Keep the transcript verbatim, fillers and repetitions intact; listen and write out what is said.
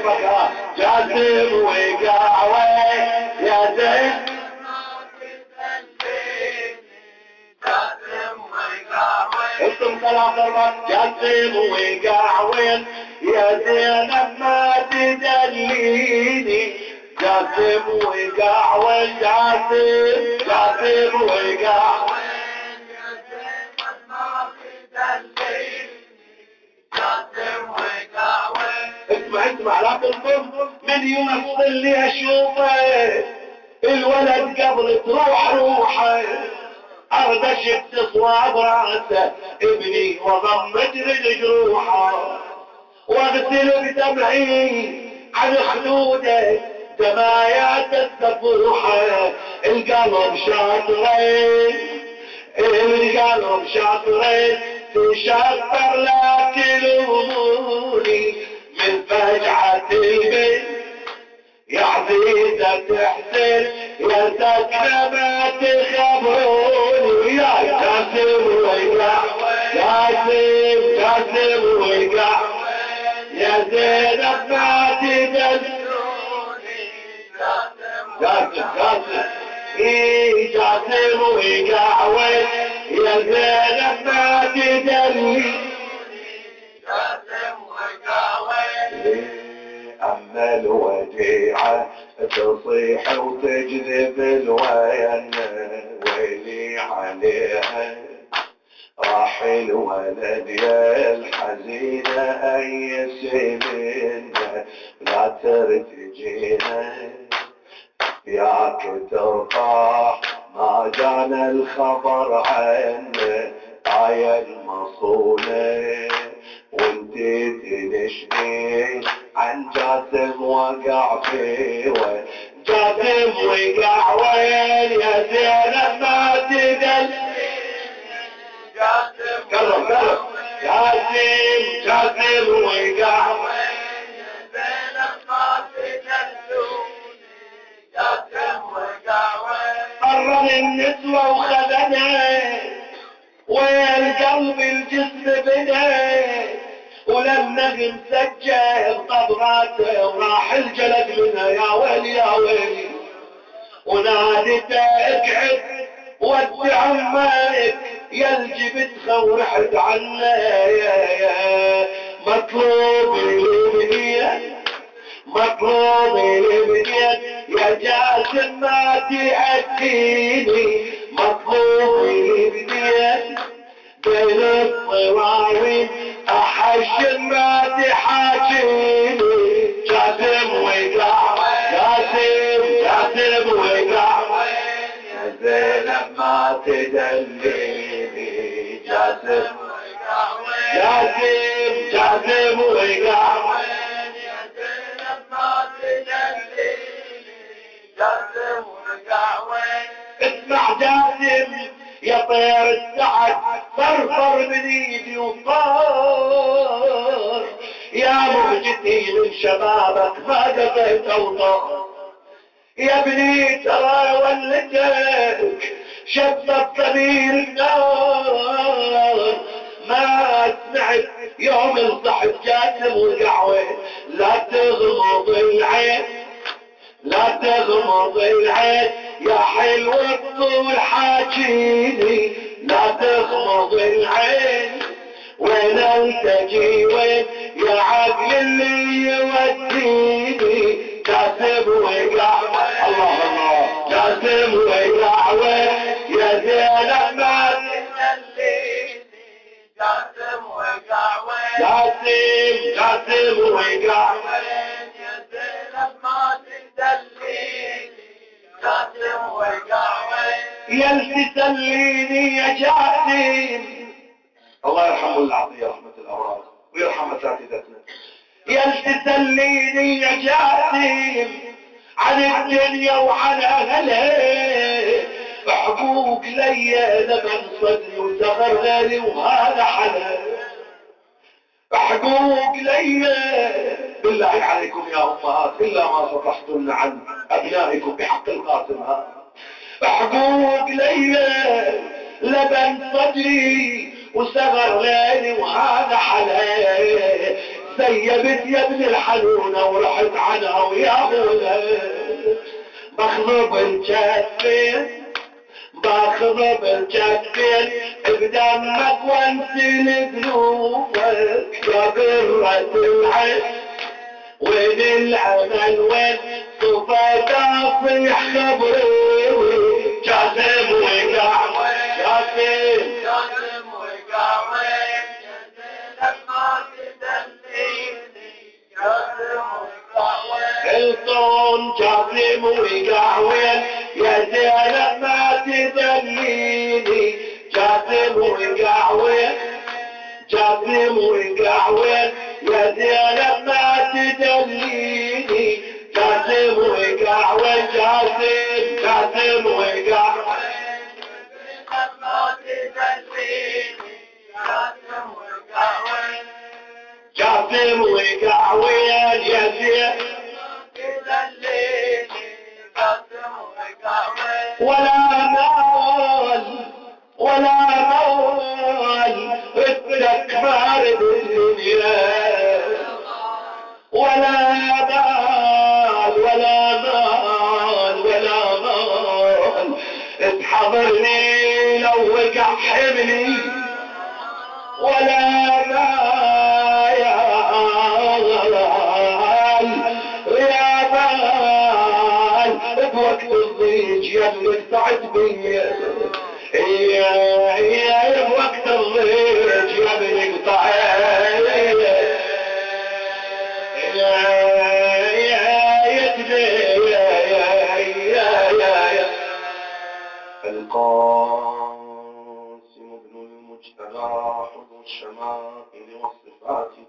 كيفك ها جاسم وقعوة يا زين انتم ثلاث ضربات جاسم وقعوة يا زينب ما تدليني جاسم وقعوة جاسم جاسم وقعوة اسمع اسمع لا تنظم من يمثل لي اشوفه الولد قبل تروح روحه اردشت تصواب راسه ابني وضمت لجروحه واغسل بدمعي على خدوده دمايات السفوحه القلب شاطرين القلب شاطرين تشطر لا تلوموني من فجعة البيت يا عزيزة حسين يا سكنة ما تخبروني يا جاسم وقع جاسم جاسم وقع يا زينب ما تدلوني جاسم جاسم ايه جاسم وقع يا زينب ما تدلوني جاسم وقع أما الوديعة تصيح وتجذب الوين ويلي عليها راح الولد يا الحزينة أي سنين لا ترتجينا ياك ترتاح ما جانا الخبر عنه آية المصونة وانتي تنشدي عن جاسم وقع فيه جاسم وقع وين يا زينب ما تدل جاسم كرم كرم جاسم جاسم وقع وين يا زينب ما تدلوني جاسم وقع وين قرر النسوة وخذنها والقلب الجسم بنها وللنغم سجل طبراته وراح الجلد منها يا ويلي يا ويلي ونادته اقعد ود عمك يا الجبتخه ورحت عنه مطلوب البنيه مطلوب البنيه يا جاسم ما تأتيني مطلوب البنيه بين الصراوين احش ما تحاكيني جاسم وقع جاسم جاسم وقع يا زينب ما تدليني جاسم وقع جاسم جاسم وقع يا زينب ما تدليني جاسم وقع اسمع جاسم يا طير السعد فرفر من ايدي وطار يا مهجتي من شبابك ما قضيت اوطار يا ابني ترى ولدك شبك كبير النار ما سمعت يوم الصحب جاسم وقعوه لا تغمض العين لا تغمض العين يا حلو الطول حاجيني لا تغمض العين وين التجي وين يا عقل اللي يوديني جاسم وقع الله الله جاسم وقع يا زينب ما تدليني جاسم وقع جاسم جاسم وقع يا زينب ما تدليني جاسم وقع يا تسليني يا جاسم الله يرحمه العطية رحمة الأبرار ويرحم أساتذتنا يا تسليني يا جاسم عن الدنيا وعن أهلها حقوق لي لمن صدري وزغر غالي وهذا حلا حقوق لي بالله عليكم يا أمهات إلا ما سطحتن عن أبنائكم بحق القاسم هذا حقوق لي لبن صدري وصغر ليلي وهذا حلا سيبت يا ابن الحنونة ورحت عنها ويا ابوها. بخضب الجفين باخذ بالجفين بدمك وانسل ذنوبك يا برة العين. وين العمل وين صفات اصيح خبروني. جاسم وقع جاسم جاسم وقع وين يا زينب ما تدليني. جاسم وقع وين الصوم جاسم وقع وين يا زينب ما تدليني. جاسم وقع وين جاسم وقع وين يا زينب ما تدليني. جاسم وقع وين جاسم جاسم وقع وين ما تدليني. جاسم وقع وين جاسم وقع وين يا زينب ما تدليني. جاسم وقع وين ولا مال ولا مال التكبار بالدنيا. ولا مال ولا مال ولا مال تحضرني لو وقع حملي. ولا مال يا مال بوقت الضيق يا اللي قطعت بيا. يا يا بوقت الضيق يا ابن قطع يا يا يدني يا يا يا يا يا القاسم ابن المجتبى حد الشمائل والصفات